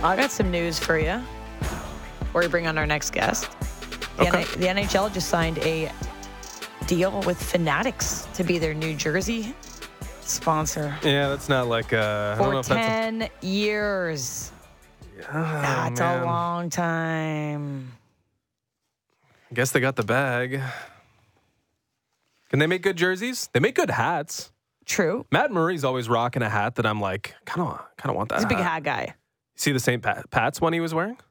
I got some news for you before we bring on our next guest. Okay. The NHL just signed a deal with Fanatics to be their New Jersey sponsor Yeah, that's not like I don't know for if that's 10 years. That's a long time. I guess they got the bag. Can they make good jerseys? They make good hats. True. Matt Murray's always rocking a hat that I'm like, kind of want that. He's a big hat guy. See the St. Pat's one he was wearing?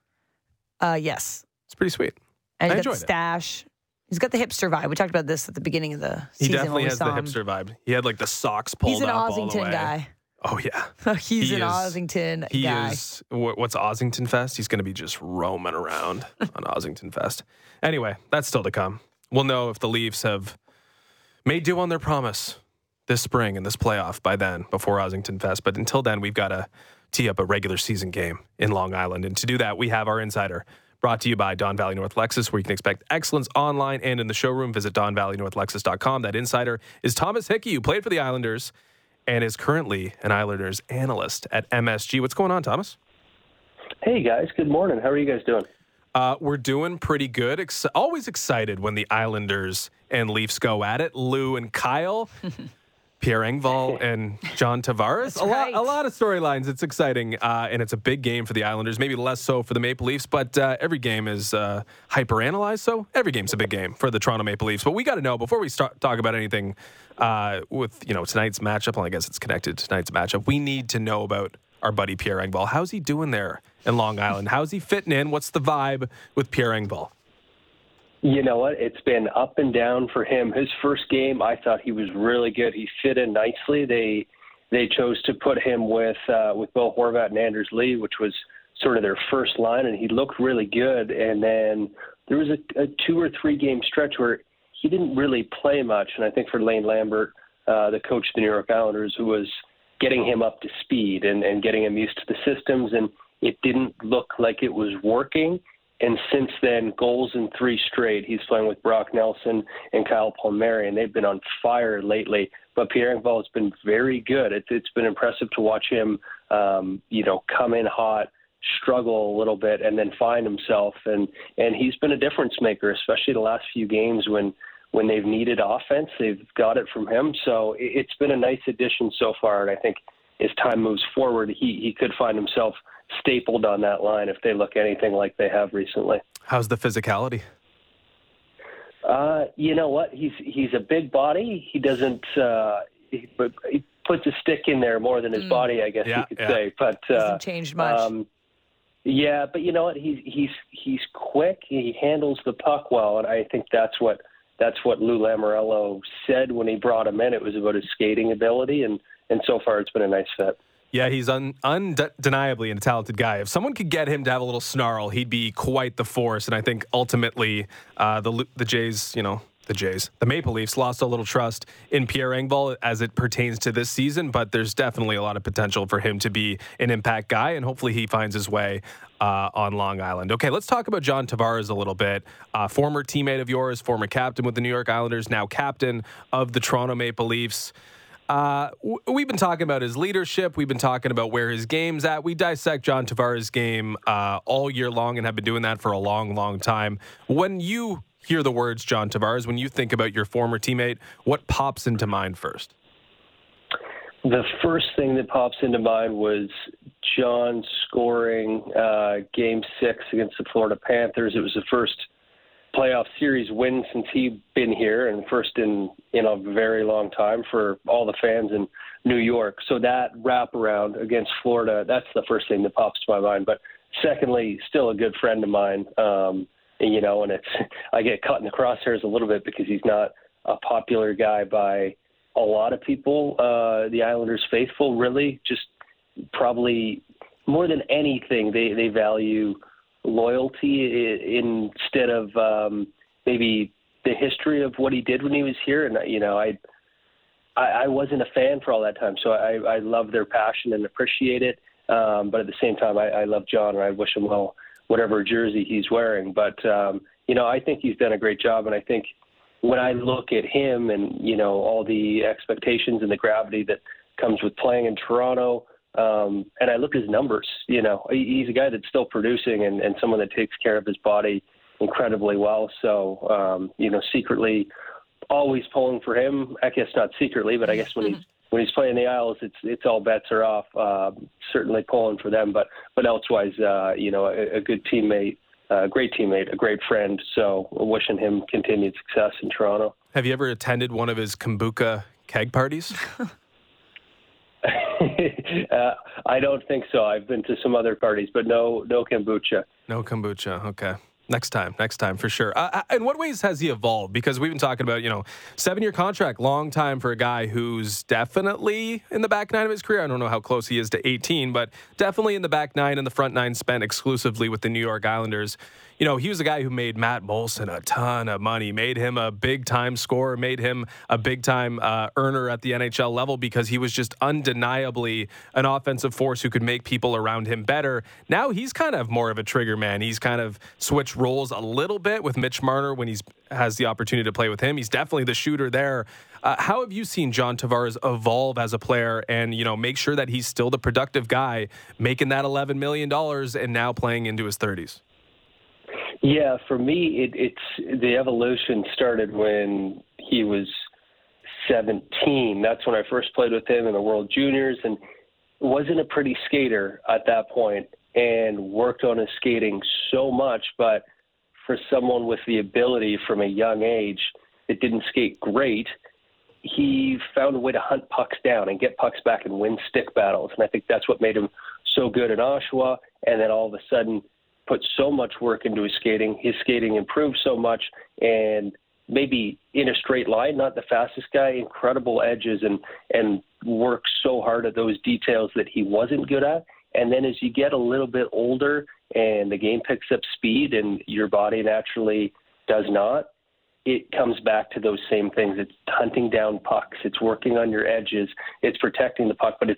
Yes. It's pretty sweet. And I he's got enjoyed the stash. He's got the hipster vibe. We talked about this at the beginning of the He season. definitely when we has the saw him. hipster vibe. He had like the socks pulled He's an up all the Ossington way. guy. Oh yeah. He's He an is- Ossington He guy. is. What's Ossington Fest? He's going to be just roaming around on Ossington Fest. Anyway, that's still to come. We'll know if the Leafs have made do on their promise this spring in this playoff by then, before Ossington Fest. But until then, we've got to tee up a regular season game in Long Island. And to do that, we have our insider, brought to you by Don Valley North Lexus, where you can expect excellence online and in the showroom. Visit DonValleyNorthLexus.com. That insider is Thomas Hickey, who played for the Islanders and is currently an Islanders analyst at MSG. What's going on, Thomas? Hey, guys. Good morning. How are you guys doing? We're doing pretty good. Always excited when the Islanders and Leafs go at it. Lou and Kyle, Pierre Engvall and John Tavares. That's right. A lot of storylines. It's exciting, and it's a big game for the Islanders. Maybe less so for the Maple Leafs, but every game is hyper-analyzed, so every game's a big game for the Toronto Maple Leafs. But we got to know, before we start talk about anything with tonight's matchup, well, I guess it's connected to tonight's matchup, we need to know about our buddy Pierre Engvall. How's he doing there in Long Island? How's he fitting in? What's the vibe with Pierre Engvall? You know what? It's been up and down for him. His first game, I thought he was really good. He fit in nicely. They chose to put him with Bo Horvat and Anders Lee, which was sort of their first line, and he looked really good. And then there was a 2 or 3 game stretch where he didn't really play much. And I think for Lane Lambert, the coach of the New York Islanders, who was getting him up to speed and getting him used to the systems, and it didn't look like it was working. And since then, goals in 3 straight. He's playing with Brock Nelson and Kyle Palmieri, and they've been on fire lately. But Pierre Engvall has been very good. It's been impressive to watch him, come in hot, struggle a little bit, and then find himself. And he's been a difference maker, especially the last few games when they've needed offense. They've got it from him. So it's been a nice addition so far, and I think as time moves forward, he could find himself stapled on that line if they look anything like they have recently. How's the physicality? You know what? He's a big body. He doesn't. He puts a stick in there more than his body, I guess you could say. But hasn't changed much. Yeah, but you know what? He's quick. He handles the puck well, and I think that's what Lou Lamoriello said when he brought him in. It was about his skating ability, and so far it's been a nice fit. Yeah, he's undeniably a talented guy. If someone could get him to have a little snarl, he'd be quite the force. And I think ultimately the Jays, the Maple Leafs lost a little trust in Pierre Engvall as it pertains to this season, but there's definitely a lot of potential for him to be an impact guy, and hopefully he finds his way on Long Island. Okay, let's talk about John Tavares a little bit. Former teammate of yours, former captain with the New York Islanders, now captain of the Toronto Maple Leafs. We've been talking about his leadership. We've been talking about where his game's at. We dissect John Tavares' game all year long and have been doing that for a long, long time. When you hear the words John Tavares, when you think about your former teammate, what pops into mind first? The first thing that pops into mind was John scoring Game 6 against the Florida Panthers. It was the first playoff series win since he'd been here, and first in a very long time for all the fans in New York. So that wraparound against Florida, that's the first thing that pops to my mind. But secondly, still a good friend of mine, and I get caught in the crosshairs a little bit because he's not a popular guy by a lot of people. The Islanders faithful really just probably more than anything, they value loyalty instead of maybe the history of what he did when he was here. And I wasn't a fan for all that time, so I love their passion and appreciate it. But at the same time, I love John, and I wish him well, whatever jersey he's wearing. But I think he's done a great job, and I think when I look at him and all the expectations and the gravity that comes with playing in Toronto, And I look at his numbers. He's a guy that's still producing and someone that takes care of his body incredibly well. So, secretly always pulling for him. I guess not secretly, but I guess when he's playing the Isles, it's all bets are off. Certainly pulling for them, but elsewise, a good teammate, a great teammate, a great friend. So wishing him continued success in Toronto. Have you ever attended one of his kombucha keg parties? I don't think so. I've been to some other parties, but no kombucha. No kombucha. Okay. Next time for sure. In what ways has he evolved? Because we've been talking about, 7-year contract, long time for a guy who's definitely in the back nine of his career. I don't know how close he is to 18, but definitely in the back nine and the front nine spent exclusively with the New York Islanders. He was a guy who made Matt Moulson a ton of money, made him a big-time scorer, made him a big-time earner at the NHL level because he was just undeniably an offensive force who could make people around him better. Now he's kind of more of a trigger man. He's kind of switched roles a little bit with Mitch Marner when he has the opportunity to play with him. He's definitely the shooter there. How have you seen John Tavares evolve as a player and, make sure that he's still the productive guy, making that $11 million and now playing into his 30s? Yeah, for me, it's the evolution started when he was 17. That's when I first played with him in the World Juniors, and wasn't a pretty skater at that point and worked on his skating so much. But for someone with the ability from a young age that didn't skate great, he found a way to hunt pucks down and get pucks back and win stick battles. And I think that's what made him so good in Oshawa, and then all of a sudden put so much work into his skating. His skating improved so much, and maybe in a straight line, not the fastest guy, incredible edges and worked so hard at those details that he wasn't good at. And then as you get a little bit older and the game picks up speed and your body naturally does not, it comes back to those same things. It's hunting down pucks. It's working on your edges. It's protecting the puck, but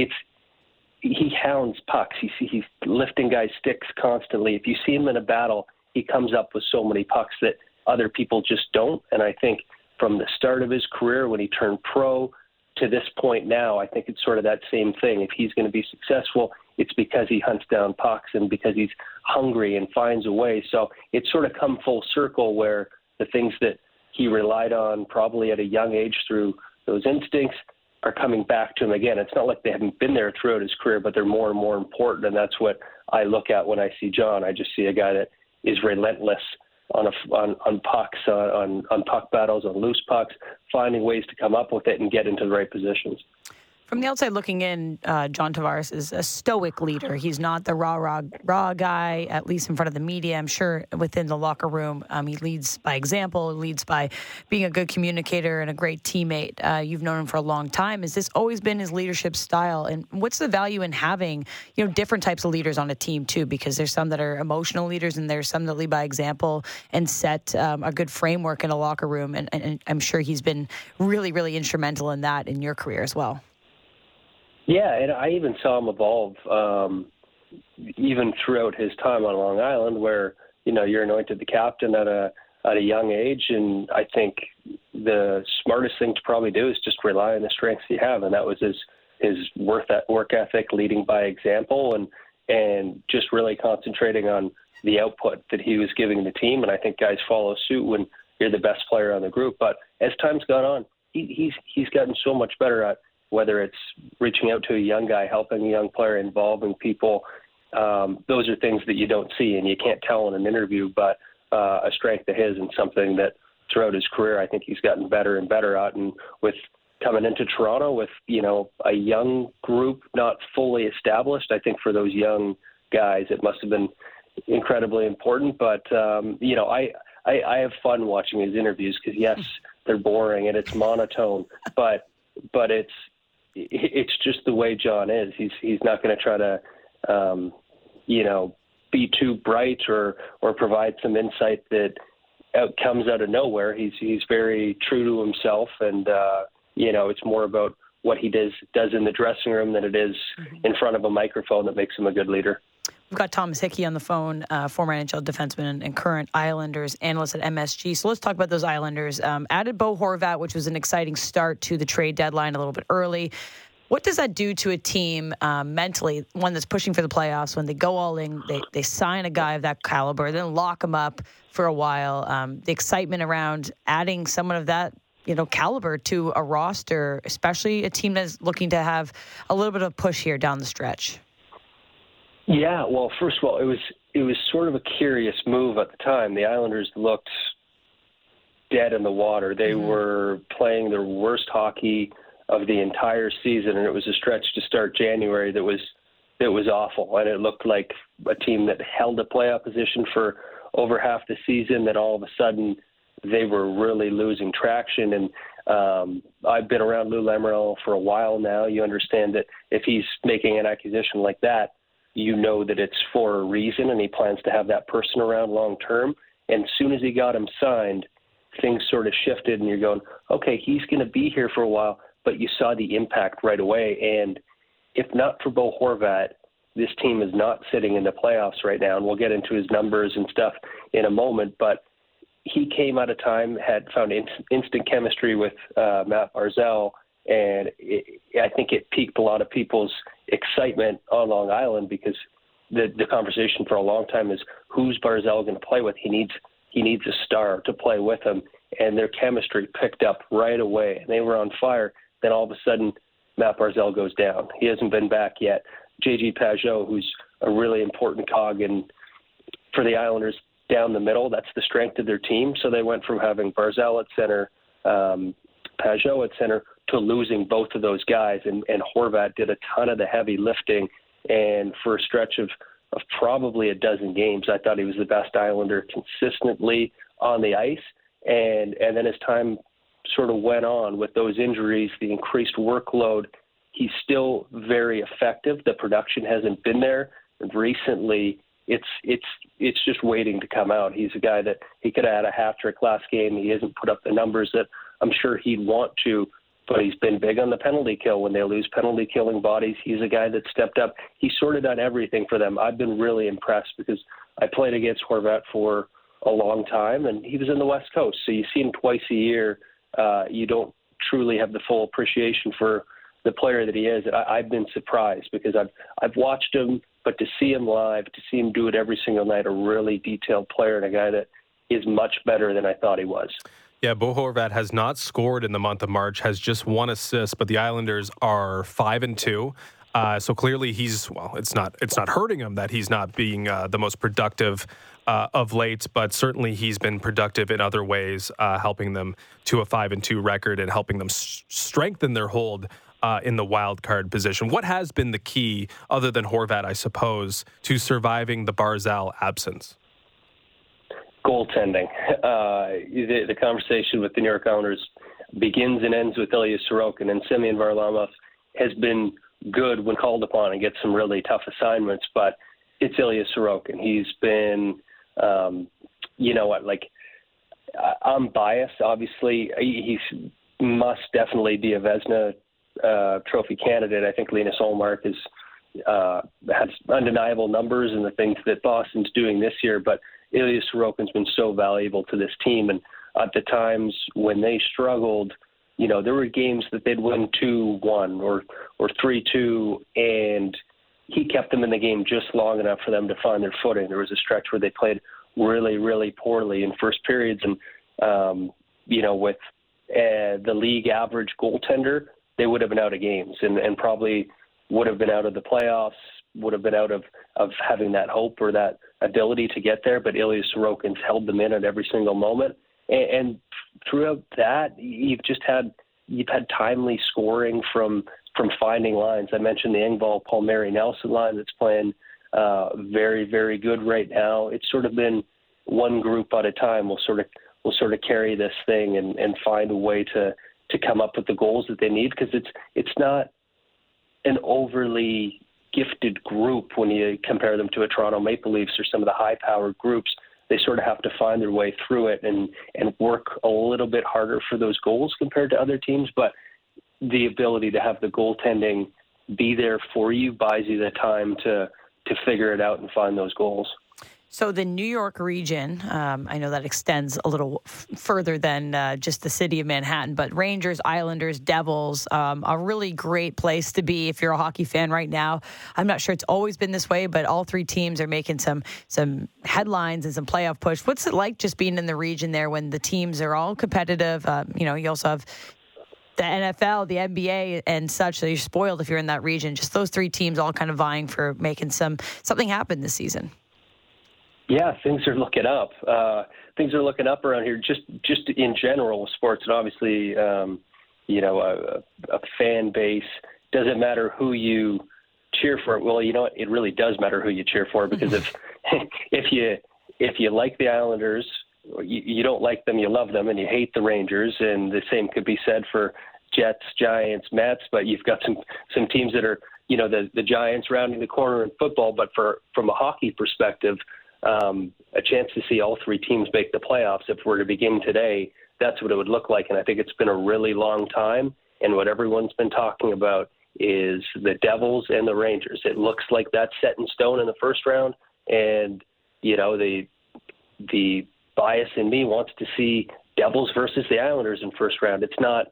he hounds pucks. He's lifting guys' sticks constantly. If you see him in a battle, he comes up with so many pucks that other people just don't. And I think from the start of his career, when he turned pro to this point now, I think it's sort of that same thing. If he's going to be successful, it's because he hunts down pucks and because he's hungry and finds a way. So it's sort of come full circle where the things that he relied on probably at a young age through those instincts are coming back to him again. It's not like they haven't been there throughout his career, but they're more and more important, and that's what I look at when I see John. I just see a guy that is relentless on pucks, on puck battles, on loose pucks, finding ways to come up with it and get into the right positions. From the outside looking in, John Tavares is a stoic leader. He's not the raw guy, at least in front of the media. I'm sure within the locker room, he leads by example, leads by being a good communicator and a great teammate. You've known him for a long time. Has this always been his leadership style? And what's the value in having, different types of leaders on a team too? Because there's some that are emotional leaders and there's some that lead by example and set a good framework in a locker room. And I'm sure he's been really, really instrumental in that in your career as well. Yeah, and I even saw him evolve even throughout his time on Long Island where, you're anointed the captain at a young age. And I think the smartest thing to probably do is just rely on the strengths you have. And that was his work ethic, leading by example, and just really concentrating on the output that he was giving the team. And I think guys follow suit when you're the best player on the group. But as time's gone on, he's gotten so much better at whether it's reaching out to a young guy, helping a young player, involving people. Those are things that you don't see and you can't tell in an interview, but a strength of his and something that throughout his career I think he's gotten better and better at. And with coming into Toronto with, a young group not fully established, I think for those young guys it must have been incredibly important. But, I have fun watching his interviews because, yes, they're boring and it's monotone, but it's just the way John is. He's not going to try to, be too bright or provide some insight that comes out of nowhere. He's very true to himself, and it's more about what he does in the dressing room than it is in front of a microphone that makes him a good leader. We've got Thomas Hickey on the phone, former NHL defenseman and current Islanders analyst at MSG. So let's talk about those Islanders. Added Bo Horvat, which was an exciting start to the trade deadline a little bit early. What does that do to a team mentally, one that's pushing for the playoffs, when they go all in, they sign a guy of that caliber, then lock him up for a while? The excitement around adding someone of that caliber to a roster, especially a team that's looking to have a little bit of a push here down the stretch. Yeah, well, first of all, it was sort of a curious move at the time. The Islanders looked dead in the water. They were playing their worst hockey of the entire season, and it was a stretch to start January that was awful. And it looked like a team that held a playoff position for over half the season, that all of a sudden they were really losing traction. And I've been around Lou Lamoriello for a while now. You understand that if he's making an acquisition like that, you know that it's for a reason, and he plans to have that person around long term. And as soon as he got him signed, things sort of shifted, and you're going, okay, he's going to be here for a while, but you saw the impact right away. And if not for Bo Horvat, this team is not sitting in the playoffs right now, and we'll get into his numbers and stuff in a moment, but he came out of time, had found instant chemistry with Matt Barzal, and I think it piqued a lot of people's excitement on Long Island, because the conversation for a long time is, who's Barzal going to play with? He needs a star to play with him, and their chemistry picked up right away, and they were on fire. Then all of a sudden, Matt Barzal goes down. He hasn't been back yet. J.G. Pageau, who's a really important cog for the Islanders down the middle, that's the strength of their team. So they went from having Barzal at center, Pageau at center, to losing both of those guys. And Horvat did a ton of the heavy lifting. And for a stretch of probably a dozen games, I thought he was the best Islander consistently on the ice. And then as time sort of went on with those injuries, the increased workload, he's still very effective. The production hasn't been there. And recently, it's just waiting to come out. He's a guy that he could have had a hat-trick last game. He hasn't put up the numbers that I'm sure he'd want to, but he's been big on the penalty kill. When they lose penalty-killing bodies, he's a guy that stepped up. He's sort of done everything for them. I've been really impressed, because I played against Horvat for a long time, and he was in the West Coast. So you see him twice a year. You don't truly have the full appreciation for the player that he is. I've been surprised, because I've watched him, but to see him live, to see him do it every single night, a really detailed player and a guy that is much better than I thought he was. Yeah, Bo Horvat has not scored in the month of March, has just one assist, but the Islanders are 5-2. So clearly it's not hurting him that he's not being the most productive of late, but certainly he's been productive in other ways, helping them to a 5-2 record and helping them strengthen their hold in the wild card position. What has been the key, other than Horvat, I suppose, to surviving the Barzal absence? Goaltending. The conversation with the New York Islanders begins and ends with Ilya Sorokin, and Semyon Varlamov has been good when called upon and gets some really tough assignments, but it's Ilya Sorokin. He's been, I'm biased, obviously. He must definitely be a Vezina trophy candidate. I think Linus Ullmark has undeniable numbers and the things that Boston's doing this year, but Ilya Sorokin's been so valuable to this team. And at the times when they struggled, there were games that they'd win 2-1 or 3-2, and he kept them in the game just long enough for them to find their footing. There was a stretch where they played really, really poorly in first periods, and with the league average goaltender, they would have been out of games and probably would have been out of the playoffs, would have been out of having that hope or that ability to get there. But Ilya Sorokin's held them in at every single moment. And throughout that, you've had timely scoring from finding lines. I mentioned the Engvall, Palmieri, Nelson line that's playing very, very good right now. It's sort of been one group at a time. We'll sort of carry this thing and find a way to come up with the goals that they need, because it's not an overly gifted group when you compare them to a Toronto Maple Leafs or some of the high-powered groups. They sort of have to find their way through it and work a little bit harder for those goals compared to other teams. But the ability to have the goaltending be there for you buys you the time to figure it out and find those goals. So the New York region, I know that extends a little further than just the city of Manhattan, but Rangers, Islanders, Devils, a really great place to be if you're a hockey fan right now. I'm not sure it's always been this way, but all three teams are making some headlines and some playoff push. What's it like just being in the region there when the teams are all competitive? You also have the NFL, the NBA, and such, so you're spoiled if you're in that region. Just those three teams all kind of vying for making something happen this season. Yeah, things are looking up. Things are looking up around here, just in general with sports, and obviously, a fan base. Doesn't matter who you cheer for. Well, you know what? It really does matter who you cheer for, because if you like the Islanders, you don't like them, you love them, and you hate the Rangers. And the same could be said for Jets, Giants, Mets. But you've got some teams that are, the Giants rounding the corner in football. But from a hockey perspective, a chance to see all three teams make the playoffs, if we're to begin today, that's what it would look like. And I think it's been a really long time. And what everyone's been talking about is the Devils and the Rangers. It looks like that's set in stone in the first round. And, the bias in me wants to see Devils versus the Islanders in first round. It's not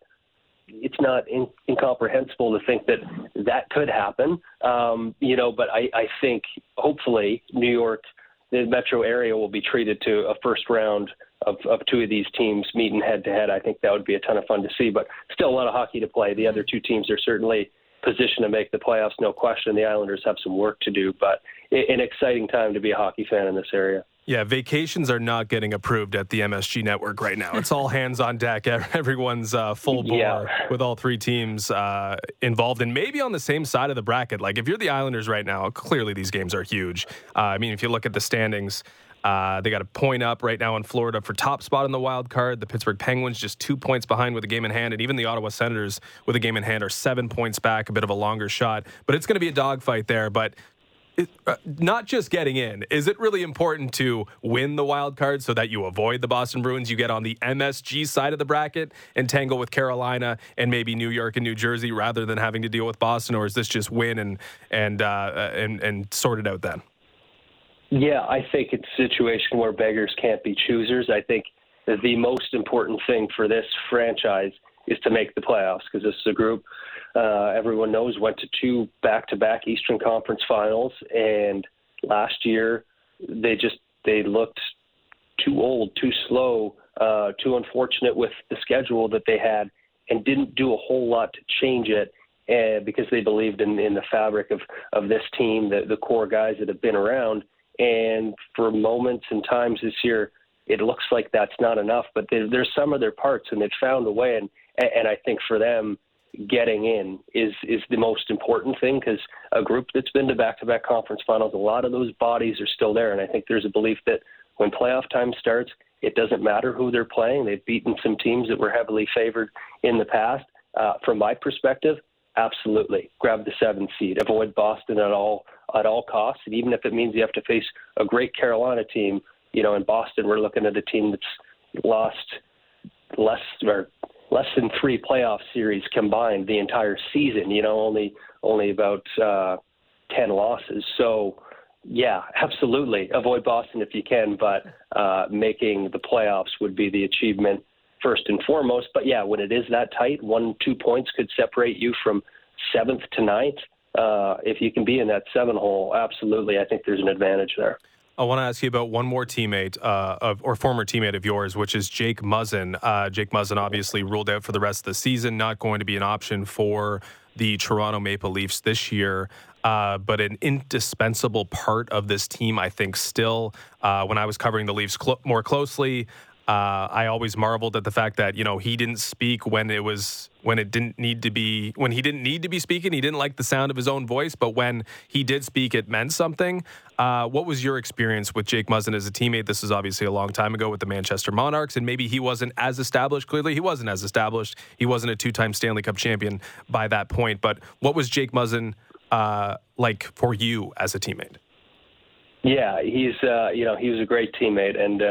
incomprehensible to think that could happen. But I think hopefully New York, the metro area, will be treated to a first round of two of these teams meeting head-to-head. I think that would be a ton of fun to see, but still a lot of hockey to play. The other two teams are certainly positioned to make the playoffs, no question. The Islanders have some work to do, but an exciting time to be a hockey fan in this area. Yeah, vacations are not getting approved at the MSG Network right now. It's all hands on deck. Everyone's full bore with all three teams involved, and maybe on the same side of the bracket. Like, if you're the Islanders right now, clearly these games are huge. If you look at the standings, they got a point up right now in Florida for top spot in the wild card. The Pittsburgh Penguins just 2 points behind with a game in hand, and even the Ottawa Senators with a game in hand are 7 points back, a bit of a longer shot. But it's going to be a dogfight there. But not just getting in. Is it really important to win the wild card so that you avoid the Boston Bruins? You get on the MSG side of the bracket and tangle with Carolina and maybe New York and New Jersey rather than having to deal with Boston, or is this just win and sort it out then? Yeah, I think it's a situation where beggars can't be choosers. I think that the most important thing for this franchise is to make the playoffs, because this is a group everyone knows went to 2 back-to-back Eastern Conference Finals, and last year they looked too old, too slow, too unfortunate with the schedule that they had, and didn't do a whole lot to change it, because they believed in the fabric of this team, the core guys that have been around. And for moments and times this year, it looks like that's not enough, but there's some of their parts, and they've found a way. And I think for them, getting in is the most important thing, because a group that's been to back-to-back conference finals, a lot of those bodies are still there. And I think there's a belief that when playoff time starts, it doesn't matter who they're playing. They've beaten some teams that were heavily favored in the past. From my perspective, absolutely grab the 7th seed, avoid Boston at all costs. And even if it means you have to face a great Carolina team, in Boston, we're looking at a team that's lost less than 3 playoff series combined the entire season, only about 10 losses. So, yeah, absolutely. Avoid Boston if you can, but making the playoffs would be the achievement first and foremost. But, yeah, when it is that tight, 1-2 points could separate you from 7th to 9th. If you can be in that 7 hole, absolutely, I think there's an advantage there. I want to ask you about one more teammate or former teammate of yours, which is Jake Muzzin. Jake Muzzin obviously ruled out for the rest of the season, not going to be an option for the Toronto Maple Leafs this year, but an indispensable part of this team, I think, still. When I was covering the Leafs more closely, I always marveled at the fact that, he didn't speak when he didn't need to be speaking. He didn't like the sound of his own voice, but when he did speak, it meant something. What was your experience with Jake Muzzin as a teammate? This is obviously a long time ago with the Manchester Monarchs, and maybe he wasn't as established. Clearly, he wasn't as established. He wasn't a 2-time Stanley Cup champion by that point. But what was Jake Muzzin like for you as a teammate? Yeah, he was a great teammate, and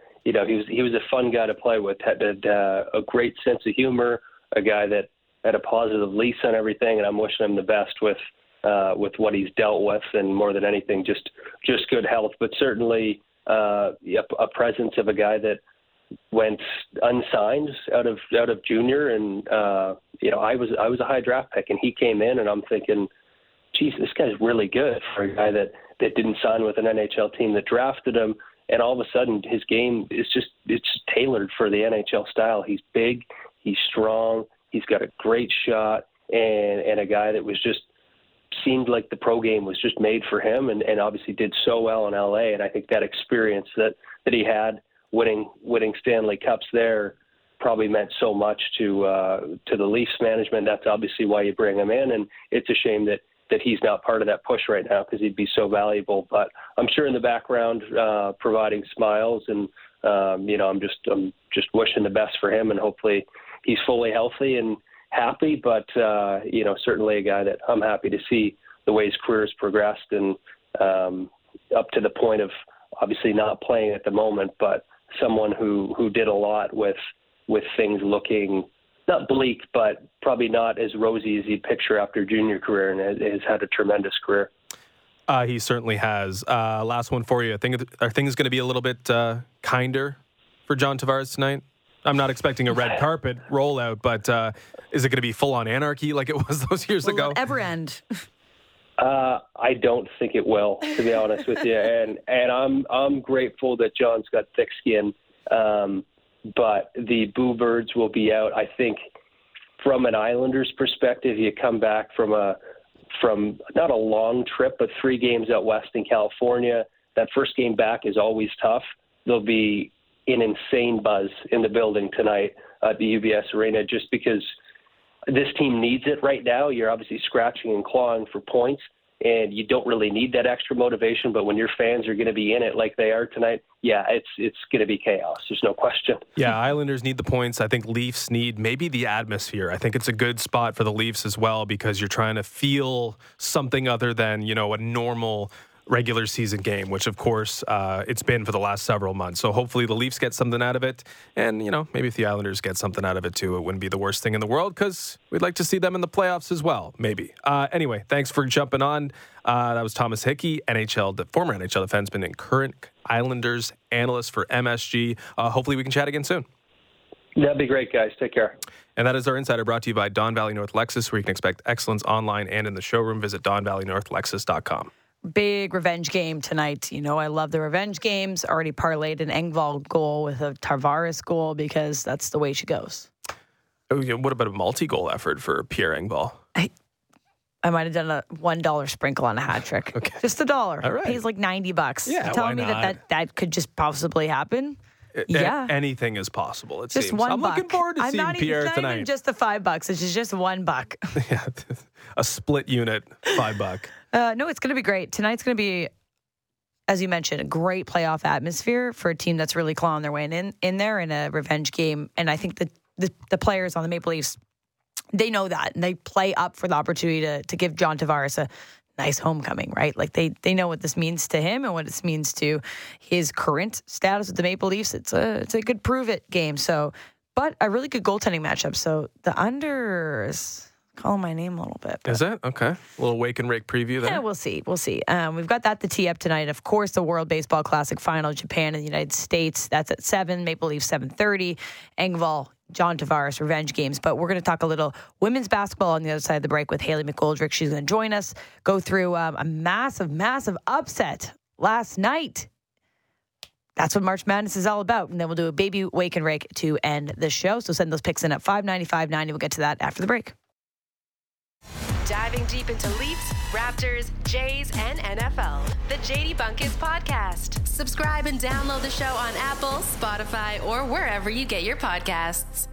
he was a fun guy to play with. Had a great sense of humor, a guy that had a positive lease on everything, and I'm wishing him the best with with what he's dealt with, and more than anything, just good health. But certainly a presence of a guy that went unsigned out of junior, and I was a high draft pick, and he came in, and I'm thinking, geez, this guy's really good for a guy that didn't sign with an NHL team that drafted him. And all of a sudden, his game is it's tailored for the NHL style. He's big, he's strong, he's got a great shot, and a guy that was just seemed like the pro game was just made for him, and obviously did so well in LA. And I think that experience that he had winning Stanley Cups there probably meant so much to the Leafs management. That's obviously why you bring him in, and it's a shame that he's not part of that push right now, because he'd be so valuable. But I'm sure in the background, providing smiles, and I'm just wishing the best for him, and hopefully he's fully healthy and happy. But certainly a guy that I'm happy to see the way his career has progressed, and up to the point of obviously not playing at the moment, but someone who did a lot with things looking not bleak, but probably not as rosy as you'd picture after junior career, and has had a tremendous career. He certainly has. Last one for you. Are things going to be a little bit kinder for John Tavares tonight? I'm not expecting a red carpet rollout, but is it going to be full-on anarchy like it was those years ago? Will it ever end? I don't think it will, to be honest with you. And I'm grateful that John's got thick skin. But the Boo Birds will be out. I think from an Islanders perspective, you come back from not a long trip, but 3 games out west in California. That first game back is always tough. There'll be an insane buzz in the building tonight at the UBS Arena, just because this team needs it right now. You're obviously scratching and clawing for points, and you don't really need that extra motivation. But when your fans are going to be in it like they are tonight, yeah, it's going to be chaos. There's no question. Yeah, Islanders need the points. I think Leafs need maybe the atmosphere. I think it's a good spot for the Leafs as well, because you're trying to feel something other than, a normal regular season game, which of course it's been for the last several months. So hopefully the Leafs get something out of it, and maybe if the Islanders get something out of it too, it wouldn't be the worst thing in the world, because we'd like to see them in the playoffs as well, maybe. Anyway, thanks for jumping on. That was Thomas Hickey, former NHL defenseman and current Islanders analyst for MSG. Hopefully we can chat again soon. That'd be great, guys. Take care. And that is our Insider, brought to you by Don Valley North Lexus, where you can expect excellence online and in the showroom. Visit DonValleyNorthLexus.com. Big revenge game tonight. I love the revenge games. Already parlayed an Engvall goal with a Tavares goal, because that's the way she goes. Oh, yeah. What about a multi-goal effort for Pierre Engvall? I might have done a $1 sprinkle on a hat trick. Okay. Just $1. All right. It pays like $90. Yeah, You're telling me why not? that could just possibly happen? Yeah. Anything is possible, it just seems. $1. I'm looking forward to seeing Pierre tonight. tonight. Not even just the $5. It's just $1. Yeah, a split unit, $5. No, it's going to be great. Tonight's going to be, as you mentioned, a great playoff atmosphere for a team that's really clawing their way in there in a revenge game. And I think the players on the Maple Leafs, they know that, and they play up for the opportunity to give John Tavares a nice homecoming, right? Like they know what this means to him and what this means to his current status with the Maple Leafs. It's a good prove it game. So, but a really good goaltending matchup. So the unders calling my name a little bit. Is it? Okay. A little wake and rake preview there. Yeah, we'll see. We've got that to tee up tonight. Of course, the World Baseball Classic final, Japan and the United States. That's at 7. Maple Leafs 7:30. Engvall, John Tavares, revenge games. But we're going to talk a little women's basketball on the other side of the break with Haley McGoldrick. She's going to join us, go through a massive, massive upset last night. That's what March Madness is all about. And then we'll do a baby wake and rake to end the show. So send those picks in at 590-590. We'll get to that after the break. Diving deep into Leafs, Raptors, Jays, and NFL. The JD Bunkis Podcast. Subscribe and download the show on Apple, Spotify, or wherever you get your podcasts.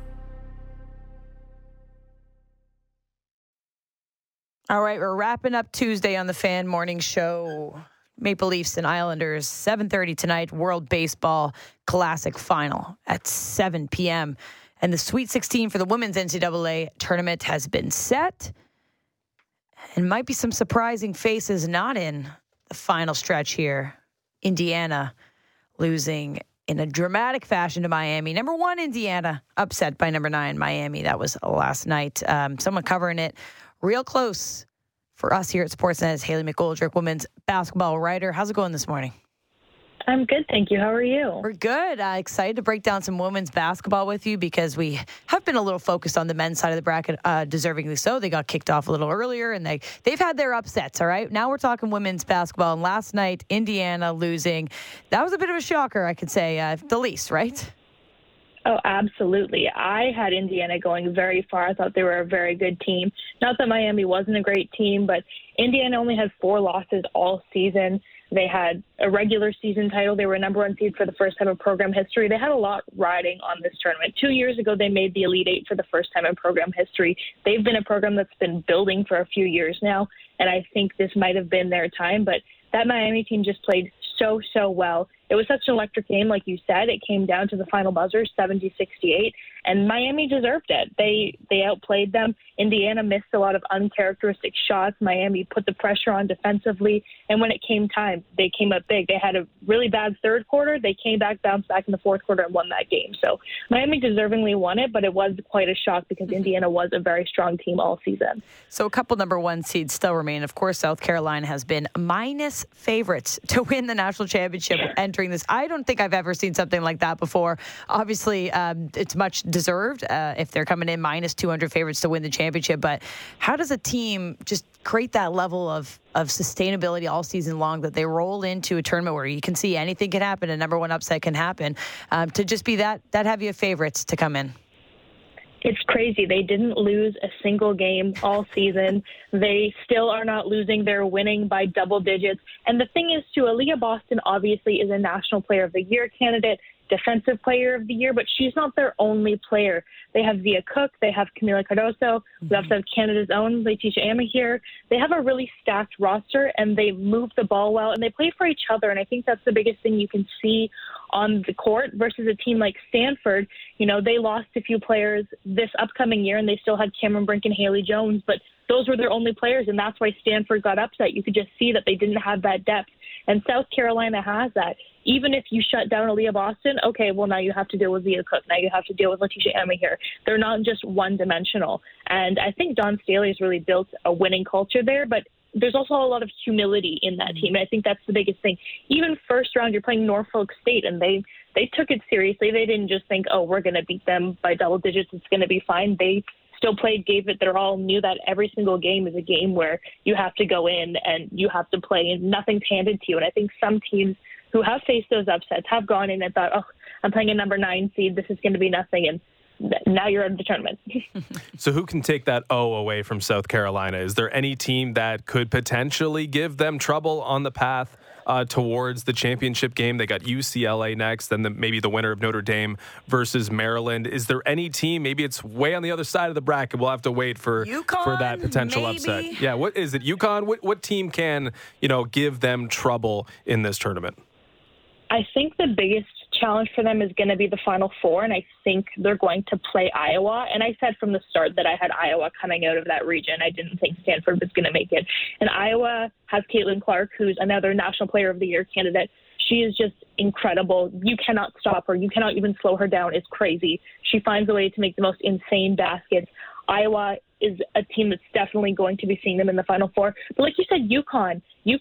All right, we're wrapping up Tuesday on the Fan Morning Show. Maple Leafs and Islanders, 7:30 tonight, World Baseball Classic Final at 7 p.m. And the Sweet 16 for the Women's NCAA Tournament has been set. And might be some surprising faces not in the final stretch here. Indiana losing in a dramatic fashion to Miami. Number 1, Indiana, upset by number 9, Miami. That was last night. Someone covering it real close for us here at Sportsnet is Haley McGoldrick, women's basketball writer. How's it going this morning? I'm good, thank you. How are you? We're good. Excited to break down some women's basketball with you because we have been a little focused on the men's side of the bracket, deservingly so. They got kicked off a little earlier, and they've had their upsets, all right? Now we're talking women's basketball, and last night, Indiana losing. That was a bit of a shocker, I could say, the least, right? Oh, absolutely. I had Indiana going very far. I thought they were a very good team. Not that Miami wasn't a great team, but Indiana only had 4 losses all season. They had a regular season title. They were number 1 seed for the first time in program history. They had a lot riding on this tournament. 2 years ago, they made the Elite Eight for the first time in program history. They've been a program that's been building for a few years now, and I think this might have been their time. But that Miami team just played so well. It was such an electric game, like you said. It came down to the final buzzer, 70-68, and Miami deserved it. They outplayed them. Indiana missed a lot of uncharacteristic shots. Miami put the pressure on defensively, and when it came time, they came up big. They had a really bad third quarter. They came back, bounced back in the fourth quarter, and won that game. So Miami deservingly won it, but it was quite a shock because Indiana was a very strong team all season. So a couple number 1 seeds still remain. Of course, South Carolina has been minus favorites to win the national championship entering this. I don't think I've ever seen something like that before. Obviously, it's much deserved if they're coming in minus 200 favorites to win the championship. But how does a team just create that level of sustainability all season long that they roll into a tournament where you can see anything can happen, a number 1 upset can happen, to just be that heavy of favorites to come in? It's crazy. They didn't lose a single game all season. They still are not losing. They're winning by double digits. And the thing is, too, Aaliyah Boston obviously is a National Player of the Year candidate, Defensive Player of the Year, but she's not their only player. They have Zia Cook. They have Camila Cardoso. We also have Canada's own Letitia Amahir. They have a really stacked roster, and they move the ball well, and they play for each other. And I think that's the biggest thing you can see on the court versus a team like Stanford. You know, they lost a few players this upcoming year, and they still had Cameron Brink and Haley Jones, but those were their only players, and that's why Stanford got upset. You could just see that they didn't have that depth, and South Carolina has that. Even if you shut down Aaliyah Boston, okay, well, now you have to deal with Zia Cook. Now you have to deal with Letitia Amahir. They're not just one-dimensional. And I think Dawn Staley has really built a winning culture there, but there's also a lot of humility in that team, and I think that's the biggest thing. Even first round, you're playing Norfolk State, and they took it seriously. They didn't just think, oh, we're going to beat them by double digits. It's going to be fine. They still played, gave it their all, knew that every single game is a game where you have to go in and you have to play, and nothing's handed to you. And I think some teams who have faced those upsets have gone in and thought, oh, I'm playing a number 9 seed. This is going to be nothing. And now you're out of the tournament. So who can take that O away from South Carolina? Is there any team that could potentially give them trouble on the path towards the championship game? They got UCLA next, then maybe the winner of Notre Dame versus Maryland. Is there any team, maybe it's way on the other side of the bracket, we'll have to wait for that potential maybe. upset. Yeah, what is it? UConn? What team can, give them trouble in this tournament? I think the biggest challenge for them is going to be the Final Four, and I think they're going to play Iowa. And I said from the start that I had Iowa coming out of that region. I didn't think Stanford was going to make it. And Iowa has Caitlin Clark, who's another National Player of the Year candidate. She is just incredible. You cannot stop her. You cannot even slow her down. It's crazy. She finds a way to make the most insane baskets. Iowa is a team that's definitely going to be seeing them in the Final Four. But like you said, UConn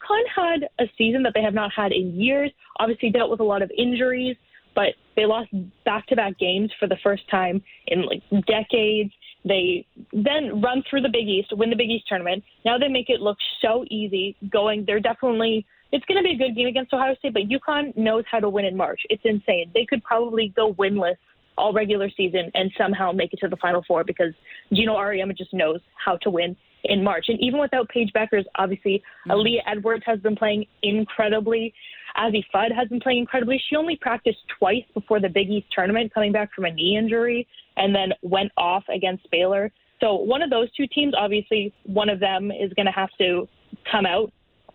had a season that they have not had in years, obviously dealt with a lot of injuries, but they lost back-to-back games for the first time in decades. They then run through the Big East, win the Big East tournament. Now they make it look so easy going. It's going to be a good game against Ohio State, but UConn knows how to win in March. It's insane. They could probably go winless all regular season and somehow make it to the Final Four because Gino Auriemma just knows how to win in March. And even without Paige Beckers, obviously, Aaliyah Edwards has been playing incredibly. Azzi Fudd has been playing incredibly. She only practiced twice before the Big East tournament, coming back from a knee injury, and then went off against Baylor. So one of those two teams, obviously, one of them is going to have to come out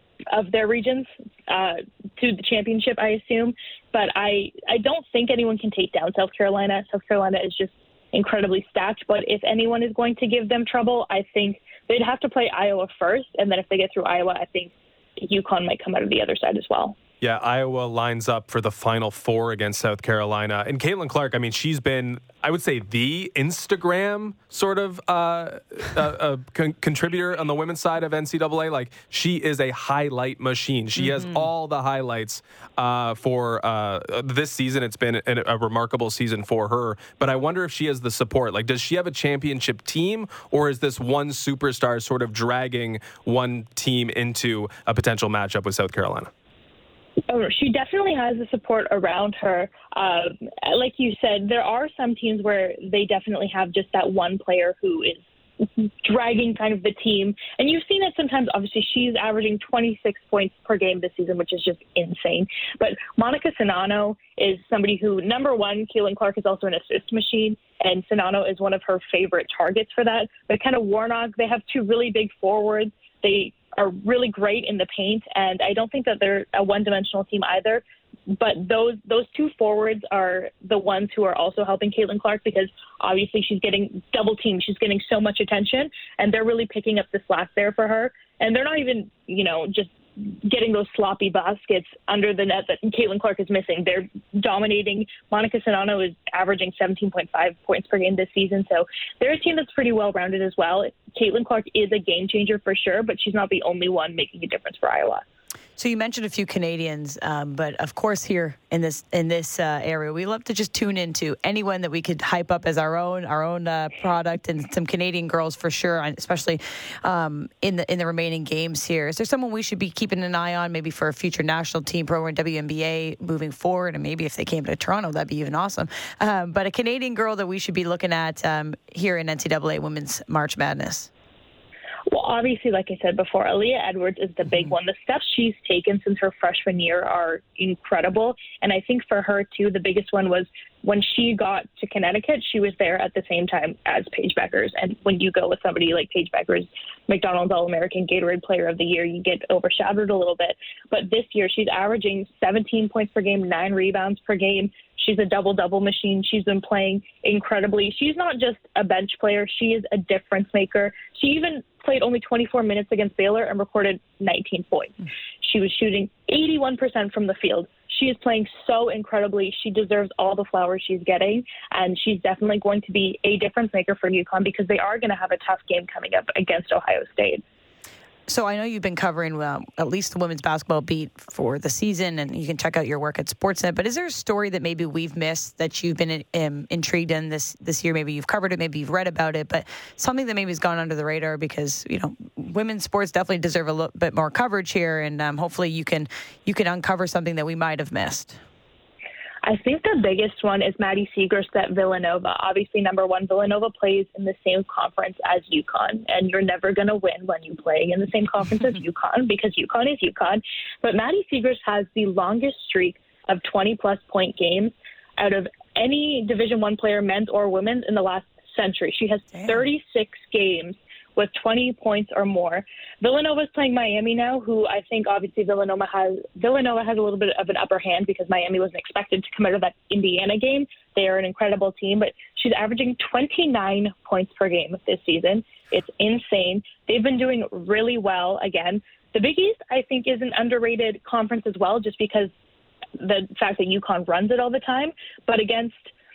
of their regions to the championship, I assume. But I don't think anyone can take down South Carolina. South Carolina is just incredibly stacked. But if anyone is going to give them trouble, I think they'd have to play Iowa first. And then if they get through Iowa, I think UConn might come out of the other side as well. Yeah, Iowa lines up for the Final Four against South Carolina. And Caitlin Clark, I mean, she's been, I would say, the Instagram sort of contributor on the women's side of NCAA. Like, she is a highlight machine. She has all the highlights for this season. It's been a remarkable season for her. But I wonder if she has the support. Like, does she have a championship team, or is this one superstar sort of dragging one team into a potential matchup with South Carolina? Oh, she definitely has the support around her. Like you said, there are some teams where they definitely have just that one player who is dragging kind of the team. And you've seen it sometimes. Obviously, she's averaging 26 points per game this season, which is just insane. But Monica Czinano is somebody who, number one, Caitlin Clark is also an assist machine, and Czinano is one of her favorite targets for that. But kind of Warnock, they have two really big forwards. They are really great in the paint, and I don't think that they're a one-dimensional team either. But those two forwards are the ones who are also helping Caitlin Clark, because obviously she's getting double teamed. She's getting so much attention, and they're really picking up the slack there for her. And they're not even, just getting those sloppy baskets under the net that Caitlin Clark is missing. They're dominating. Monica Czinano is averaging 17.5 points per game this season. So they're a team that's pretty well-rounded as well. Caitlin Clark is a game changer for sure, but she's not the only one making a difference for Iowa. So you mentioned a few Canadians, but of course here in this area, we love to just tune into anyone that we could hype up as our own product, and some Canadian girls for sure, especially in the remaining games here. Is there someone we should be keeping an eye on, maybe for a future national team program, WNBA moving forward, and maybe if they came to Toronto, that'd be even awesome. But a Canadian girl that we should be looking at here in NCAA Women's March Madness. Well, obviously, like I said before, Aaliyah Edwards is the big one. The steps she's taken since her freshman year are incredible. And I think for her, too, the biggest one was when she got to Connecticut, she was there at the same time as Paige Bueckers. And when you go with somebody like Paige Bueckers, McDonald's All-American Gatorade Player of the Year, you get overshadowed a little bit. But this year, she's averaging 17 points per game, 9 rebounds per game. She's a double-double machine. She's been playing incredibly. She's not just a bench player. She is a difference maker. She even played only 24 minutes against Baylor and recorded 19 points. She was shooting 81% from the field. She is playing so incredibly. She deserves all the flowers she's getting, and she's definitely going to be a difference maker for UConn, because they are going to have a tough game coming up against Ohio State. So I know you've been covering at least the women's basketball beat for the season, and you can check out your work at Sportsnet. But is there a story that maybe we've missed that you've been intrigued in this year? Maybe you've covered it, maybe you've read about it, but something that maybe has gone under the radar, because women's sports definitely deserve a little bit more coverage here, and hopefully you can uncover something that we might have missed. I think the biggest one is Maddie Siegrist at Villanova. Obviously, number one, Villanova plays in the same conference as UConn, and you're never going to win when you play in the same conference as UConn, because UConn is UConn. But Maddie Siegrist has the longest streak of 20-plus point games out of any Division I player, men's or women's, in the last century. She has 36 games with 20 points or more. Villanova is playing Miami now, who I think obviously Villanova has a little bit of an upper hand, because Miami wasn't expected to come out of that Indiana game. They are an incredible team, but she's averaging 29 points per game this season. It's insane. They've been doing really well again. The Big East, I think, is an underrated conference as well, just because the fact that UConn runs it all the time. But against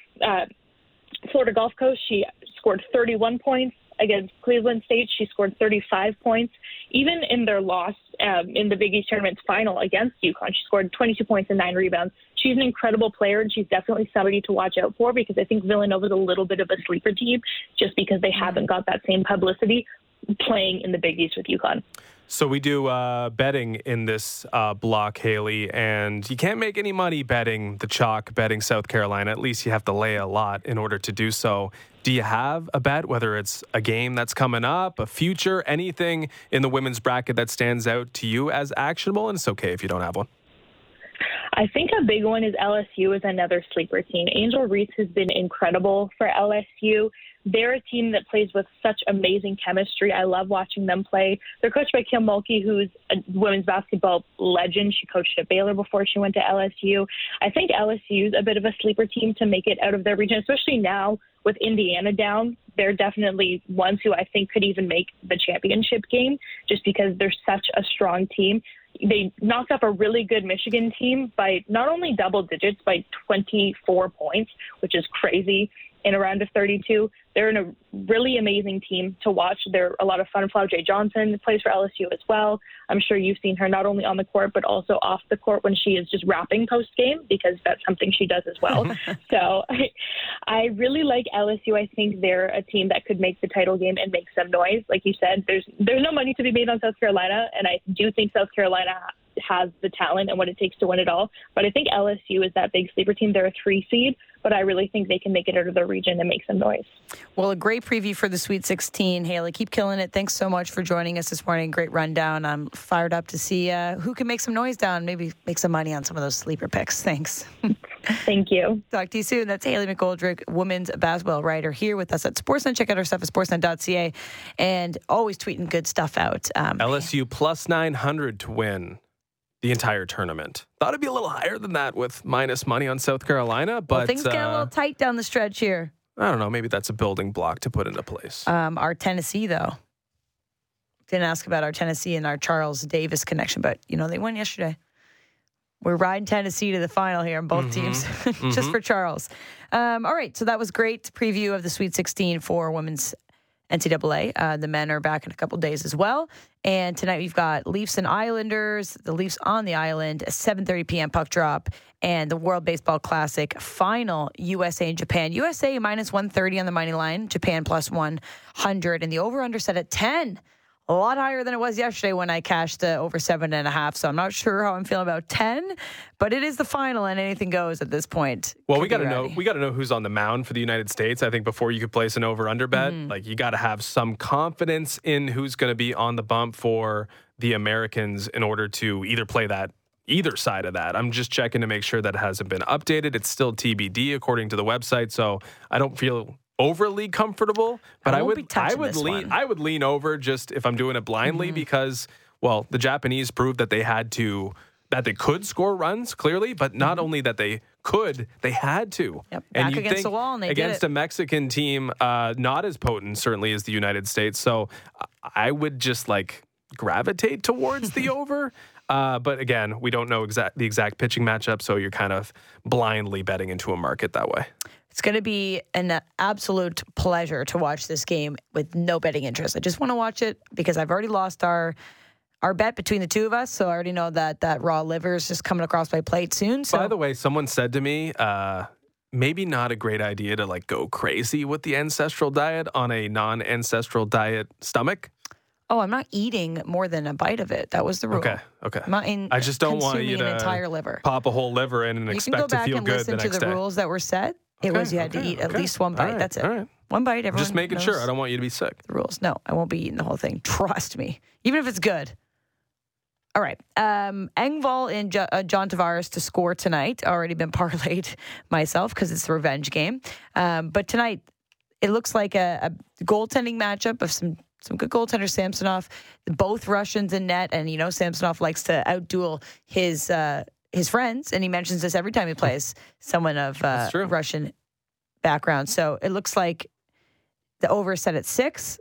Florida Gulf Coast, she scored 31 points. Against Cleveland State, she scored 35 points. Even in their loss in the Big East Tournament's final against UConn, she scored 22 points and 9 rebounds. She's an incredible player, and she's definitely somebody to watch out for, because I think Villanova's a little bit of a sleeper team, just because they haven't got that same publicity playing in the Big East with UConn. So we do betting in this block, Haley, and you can't make any money betting the chalk, betting South Carolina. At least you have to lay a lot in order to do so. Do you have a bet, whether it's a game that's coming up, a future, anything in the women's bracket that stands out to you as actionable? And it's okay if you don't have one. I think a big one is LSU is another sleeper team. Angel Reese has been incredible for LSU. They're a team that plays with such amazing chemistry. I love watching them play. They're coached by Kim Mulkey, who's a women's basketball legend. She coached at Baylor before she went to LSU. I think LSU is a bit of a sleeper team to make it out of their region, especially now with Indiana down. They're definitely ones who I think could even make the championship game, just because they're such a strong team. they knocked up a really good Michigan team by not only double digits, by 24 points, which is crazy, in a round of 32. They're in a really amazing team to watch. They're a lot of fun. Flau J. Johnson plays for LSU as well. I'm sure you've seen her not only on the court, but also off the court when she is just rapping post-game, because that's something she does as well. So I really like LSU. I think they're a team that could make the title game and make some noise. Like you said, there's no money to be made on South Carolina, and I do think South Carolina has the talent and what it takes to win it all. But I think LSU is that big sleeper team. They're a 3 seed, but I really think they can make it out of the region and make some noise. Well, a great preview for the Sweet 16. Haley, keep killing it. Thanks so much for joining us this morning. Great rundown. I'm fired up to see who can make some noise down, maybe make some money on some of those sleeper picks. Thanks. Thank you. Talk to you soon. That's Haley McGoldrick, women's basketball writer, here with us at Sportsnet. Check out our stuff at sportsnet.ca and always tweeting good stuff out. LSU plus 900 to win the entire tournament. Thought it'd be a little higher than that with minus money on South Carolina, but well, things get a little tight down the stretch here. I don't know. Maybe that's a building block to put into place. Our Tennessee, though. Didn't ask about our Tennessee and our Charles Davis connection, but, they won yesterday. We're riding Tennessee to the final here on both teams, just for Charles. All right, so that was great preview of the Sweet 16 for women's NCAA. The men are back in a couple days as well. And tonight we've got Leafs and Islanders. The Leafs on the island, a 7:30 p.m. puck drop, and the World Baseball Classic final, USA and Japan. USA minus 130 on the money line, Japan plus 100, and the over-under set at 10. A lot higher than it was yesterday when I cashed the over 7.5. So I'm not sure how I'm feeling about 10, but it is the final and anything goes at this point. Well, we got to know who's on the mound for the United States. I think before you could place an over/under bet, like you got to have some confidence in who's going to be on the bump for the Americans in order to either play that either side of that. I'm just checking to make sure that it hasn't been updated. It's still TBD according to the website, so I don't feel overly comfortable, but I would lean over just if I'm doing it blindly because, well, the Japanese proved that they could score runs clearly, but not only that they could, they had to. Yep. Back against the wall, and they against did it. A Mexican team not as potent certainly as the United States. So I would just gravitate towards the over. But again, we don't know the exact pitching matchup, so you're kind of blindly betting into a market that way. It's going to be an absolute pleasure to watch this game with no betting interest. I just want to watch it because I've already lost our bet between the two of us, so I already know that raw liver is just coming across my plate soon. So. By the way, someone said to me, maybe not a great idea to go crazy with the ancestral diet on a non-ancestral diet stomach. Oh, I'm not eating more than a bite of it. That was the rule. Okay. I just don't want you to an entire liver. Pop a whole liver in and expect to feel good the next day. You can go back and listen to the rules that were set. It was you had to eat at least one bite. Right, that's it. Right. One bite. Everyone just making sure. I don't want you to be sick. The rules. No, I won't be eating the whole thing. Trust me. Even if it's good. All right. Engvall and John Tavares to score tonight. Already been parlayed myself because it's the revenge game. But tonight, it looks like a goaltending matchup of some good goaltenders. Samsonov, both Russians in net. And, Samsonov likes to outduel his friends, and he mentions this every time he plays someone of Russian background. So it looks like the over is set at 6.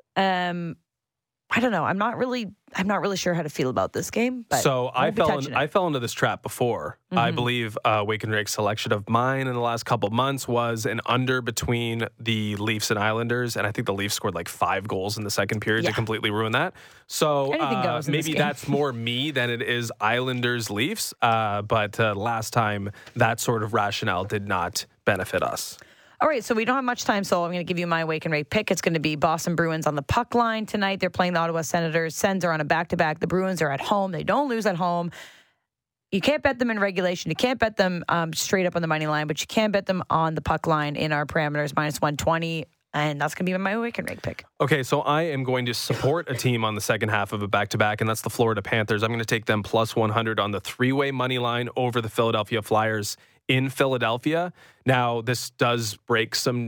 I don't know. I'm not really sure how to feel about this game. But so I fell into this trap before. I believe Wake and Rake's selection of mine in the last couple of months was an under between the Leafs and Islanders, and I think the Leafs scored 5 goals in the second period to completely ruin that. So maybe that's more me than it is Islanders Leafs. But last time that sort of rationale did not benefit us. All right, so we don't have much time, so I'm going to give you my Wake and Rake pick. It's going to be Boston Bruins on the puck line tonight. They're playing the Ottawa Senators. Sens are on a back-to-back. The Bruins are at home. They don't lose at home. You can't bet them in regulation. You can't bet them straight up on the money line, but you can bet them on the puck line in our parameters, minus 120, and that's going to be my Wake and Rake pick. Okay, so I am going to support a team on the second half of a back-to-back, and that's the Florida Panthers. I'm going to take them plus 100 on the 3-way money line over the Philadelphia Flyers in Philadelphia. Now, this does break some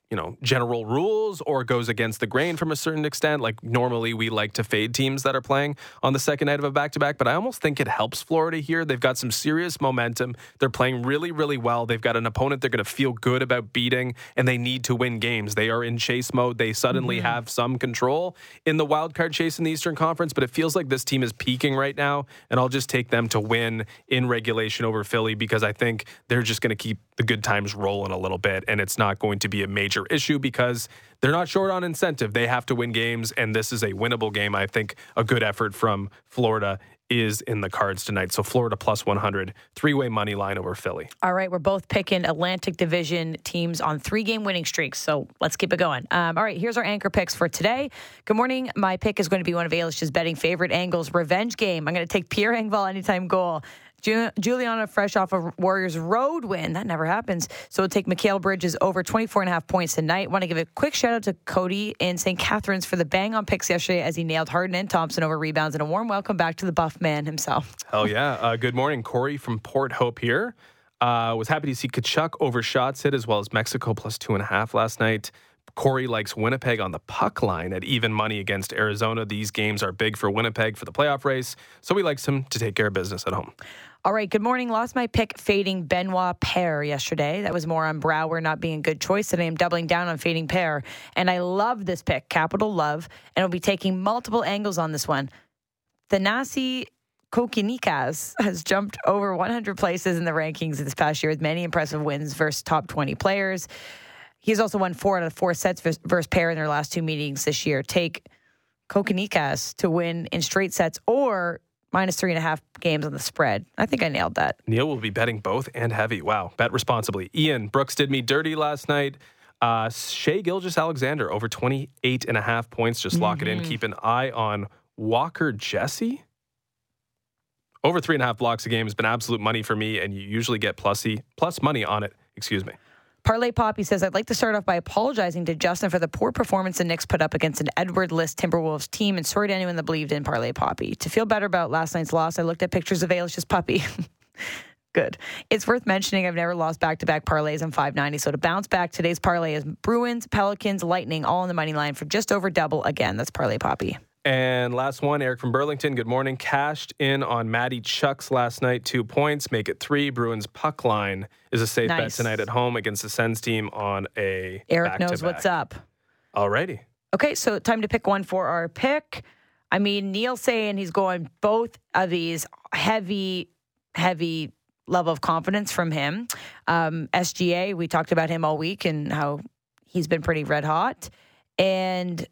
general rules or goes against the grain from a certain extent. Like normally we like to fade teams that are playing on the second night of a back-to-back, but I almost think it helps Florida here. They've got some serious momentum. They're playing really, really well. They've got an opponent they're going to feel good about beating, and they need to win games. They are in chase mode. They suddenly have some control in the wild card chase in the Eastern Conference, but it feels like this team is peaking right now, and I'll just take them to win in regulation over Philly because I think they're just going to keep the good times rolling a little bit, and it's not going to be a major issue because they're not short on incentive. They have to win games, and this is a winnable game. I think a good effort from Florida is in the cards tonight. So Florida plus 100, three-way money line over Philly. All right, we're both picking Atlantic Division teams on 3-game winning streaks, so let's keep it going. All right, here's our anchor picks for today. Good morning. My pick is going to be one of Ailish's betting favorite angles, revenge game. I'm going to take Pierre Engvall anytime goal. Juliana fresh off a Warriors road win. That never happens. So we'll take Mikal Bridges over 24.5 points tonight. Want to give a quick shout out to Cody in St. Catharines for the bang on picks yesterday as he nailed Harden and Thompson over rebounds, and a warm welcome back to the buff man himself. Hell yeah. Good morning. Corey from Port Hope here. Was happy to see Kachuk over shots hit as well as Mexico plus 2.5 last night. Corey likes Winnipeg on the puck line at even money against Arizona. These games are big for Winnipeg for the playoff race, so he likes him to take care of business at home. All right, good morning. Lost my pick fading Benoit Paire yesterday. That was more on Brouwer not being a good choice. Today I'm doubling down on fading Paire, and I love this pick, capital love, and I'll be taking multiple angles on this one. Thanasi Kokinikas has jumped over 100 places in the rankings this past year with many impressive wins versus top 20 players. He's also won 4 out of 4 sets versus Paire in their last 2 meetings this year. Take Kokinikas to win in straight sets or minus 3.5 games on the spread. I think I nailed that. Neil will be betting both and heavy. Wow. Bet responsibly. Ian, Brooks did me dirty last night. Shea Gilgeous-Alexander over 28.5 points. Just lock it in. Keep an eye on Walker Jesse. Over 3.5 blocks a game has been absolute money for me, and you usually get plus money on it. Excuse me. Parlay Poppy says, I'd like to start off by apologizing to Justin for the poor performance the Knicks put up against an Edward List Timberwolves team, and sorry to anyone that believed in Parlay Poppy. To feel better about last night's loss, I looked at pictures of Ailish's puppy. Good. It's worth mentioning I've never lost back-to-back parlays on 590, so to bounce back, today's parlay is Bruins, Pelicans, Lightning, all on the money line for just over double. Again, that's Parlay Poppy. And last one, Eric from Burlington. Good morning. Cashed in on Matty Chucks last night. 2 points. Make it 3. Bruins puck line is a safe bet tonight at home against the Sens team on a Eric back-to-back. knows what's up. Alrighty. Okay, so time to pick one for our pick. I mean, Neil's saying he's going both of these heavy level of confidence from him. SGA, we talked about him all week and how he's been pretty red hot. And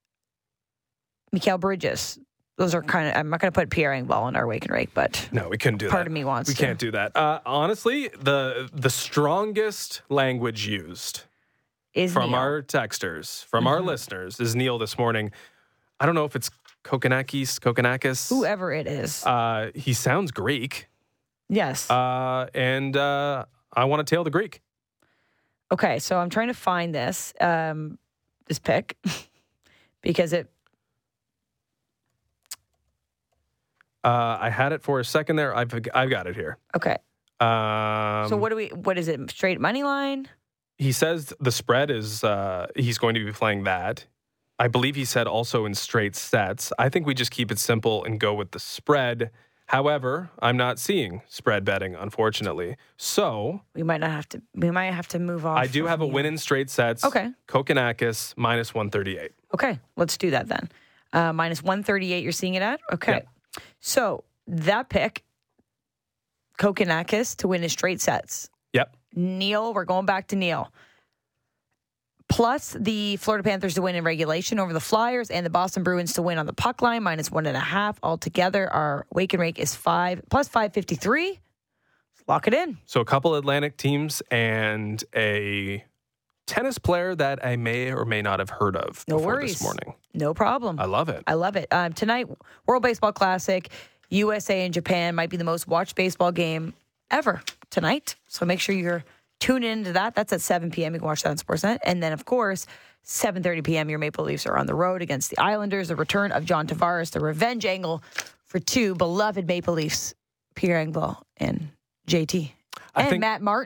Mikal Bridges. Those are kind of, I'm not going to put Pierre Engvall in our wake and rake, but no, we couldn't do that. Part of me wants to. We can't do that. Honestly, the strongest language used is from Neil. Our texters, from our listeners, is Neil this morning. I don't know if it's Kokonakis. Whoever it is. He sounds Greek. Yes. And I want to tail the Greek. Okay, so I'm trying to find this pick because it. I had it for a second there. I've got it here. Okay. So what is it? Straight money line? He says the spread is he's going to be playing that. I believe he said also in straight sets. I think we just keep it simple and go with the spread. However, I'm not seeing spread betting, unfortunately. So we might have to move off. I do have a win in straight sets. Okay. Kokonakis minus 138. Okay, let's do that then. Minus 138. You're seeing it at? Okay. Yep. So that pick, Kokonakis to win his straight sets. Yep. Neil, we're going back to Neil. Plus the Florida Panthers to win in regulation over the Flyers and the Boston Bruins to win on the puck line, minus 1.5. Altogether, our wake and rake is 5 plus 553. Let's lock it in. So a couple Atlantic teams and a tennis player that I may or may not have heard of before this morning. No problem. I love it. I love it. Tonight, World Baseball Classic, USA and Japan might be the most watched baseball game ever tonight. So make sure you're tuning into that. That's at 7 p.m. You can watch that on Sportsnet. And then, of course, 7:30 p.m., your Maple Leafs are on the road against the Islanders. The return of John Tavares, the revenge angle for 2 beloved Maple Leafs, Pierre Engvall and JT. And Matt Martin.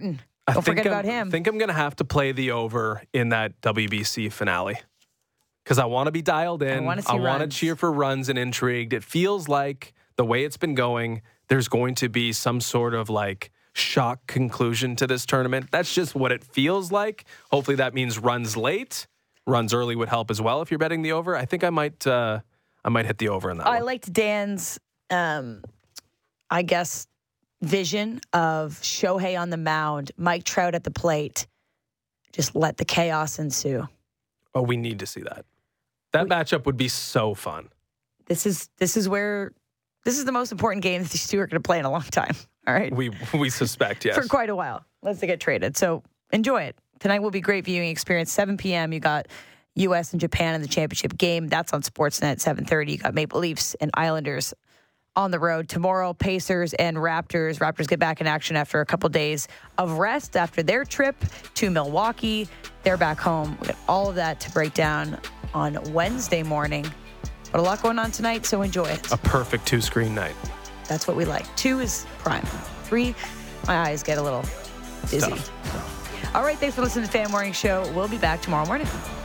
Don't forget about him. I think I'm going to have to play the over in that WBC finale because I want to be dialed in. I want to cheer for runs and intrigued. It feels like the way it's been going, there's going to be some sort of like shock conclusion to this tournament. That's just what it feels like. Hopefully that means runs late. Runs early would help as well if you're betting the over. I think I might hit the over in that one. I liked Dan's, I guess, vision of Shohei on the mound, Mike Trout at the plate. Just let the chaos ensue. Oh, we need to see that. That matchup would be so fun. This is the most important game that these two are going to play in a long time. All right. We suspect, yes. For quite a while. Unless they get traded. So enjoy it. Tonight will be a great viewing experience. 7 p.m. You got U.S. and Japan in the championship game. That's on Sportsnet 7:30. You got Maple Leafs and Islanders on the road. Tomorrow, Pacers and Raptors. Raptors get back in action after a couple days of rest after their trip to Milwaukee. They're back home. We got all of that to break down on Wednesday morning. But a lot going on tonight, so enjoy it. A perfect 2-screen night. That's what we like. 2 is prime. 3, my eyes get a little dizzy. Tough. All right, thanks for listening to the Fan Morning Show. We'll be back tomorrow morning.